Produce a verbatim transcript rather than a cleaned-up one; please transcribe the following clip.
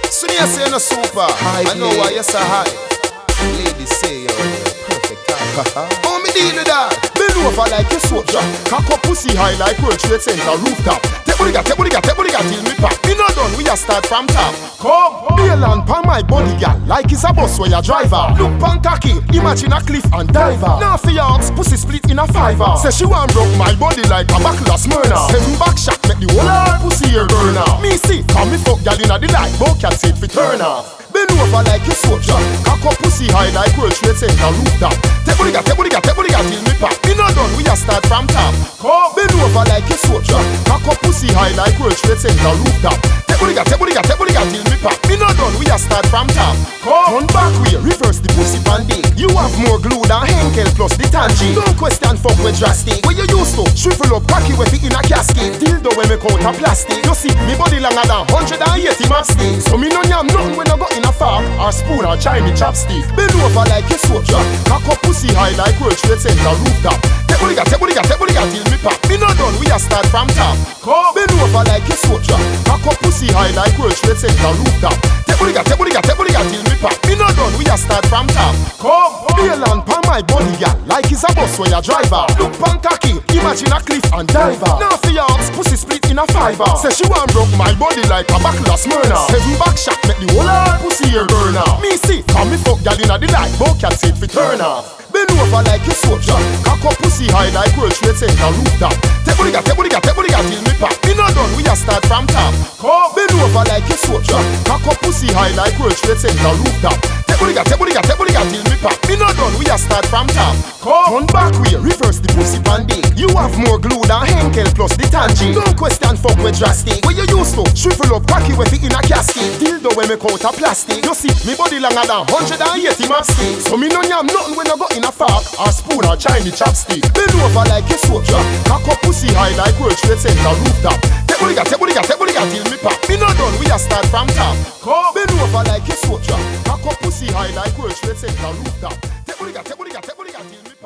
So you say no super. High I know play. why you say high. Ladies say you're perfect time. How me deal with that? Bend over like a soldier. Cock up pussy high like World Trade Center rooftop. Take body got, take body got, take body got till me pop. Me not done, we a start from top. Come, bail and pan my body gal like it's a bus where you driver. Look pan cocky, imagine a cliff and diver. Now for your ox, pussy split in a fiver. Say she want broke my body like a buckle of Smyrna. Seven back shot make the whole hard pussy here burn out. Me see, come me fuck gal inna the light, but cat say it fi turn off. Bend over like a soldier. Cock up pussy high like World Trade Center rooftop. Take body got, take body got, take body got till me pop. Me not done, we a start from top. Come, bend over like a soldier. Cock up pussy high like World Trade Center rooftop. Take body got, take body got, take body got till me pop. Me not done, we a start from top. Come, turn back way, reverse the pussy pandy. You have more glue than Henkel plus the tangy. Don't question fuck with drastic. What you used to? Shrivel up cocky with it in a casket. Dildo when me count a plastic. You see, me body longer than one hundred eighty matchsticks. So me no yam nothing when I got in a fork or spoon or Chinese chopstick. Bend over like a soldier. Cock up pussy high like World Trade Center rooftop. Take body got, take body got, take body got till me pop. Me not done, we a start from top. Come, bend over like a soldier. Cock up pussy high like World Trade Center rooftop. Take body got, take body got, take body got till me pop. Me not done, we a start from top. Come, bail and pan my body gal like it's a bus where you driver. Look pan cocky, imagine a cliff and diver. Now for your ox, pussy split in a fiver. Say she want broke my body like a buckle of Smyrna. Seven back shot make the whole hard pussy here burn out. Me see, come me fuck gal inna the light, but cat say it fi turn off. Bend over like a soldier. Cock up pussy high like World Trade Center rooftop. Take body got, take body got, take body got till me pop. Me not done, we a start from top. Come, bend over like a soldier. Cock up pussy high like World Trade Center rooftop. Take body got, take body got, take body got till me pop. Me not done, we a start from top. Come, turn back way, reverse the pussy pandy. You have more glue than Henkel plus the tangy. Don't question fuck with drastic. What you used to? Shrivel up cocky with it in a casket. Dildo when me count a plastic. You see, me body longer than one hundred eighty matchsticks. So me no yam nothing when I got in a fork or spoon or Chinese chopstick. Bend over like a soldier. Cock up pussy high like World Trade Center rooftop. Take body got, take body got, take body got till me pop. Me not done, we a start from top. Come, bend over like a soldier. Cock up pussy high like World Trade Center rooftop. Take body got, take body got, take body got till me pop.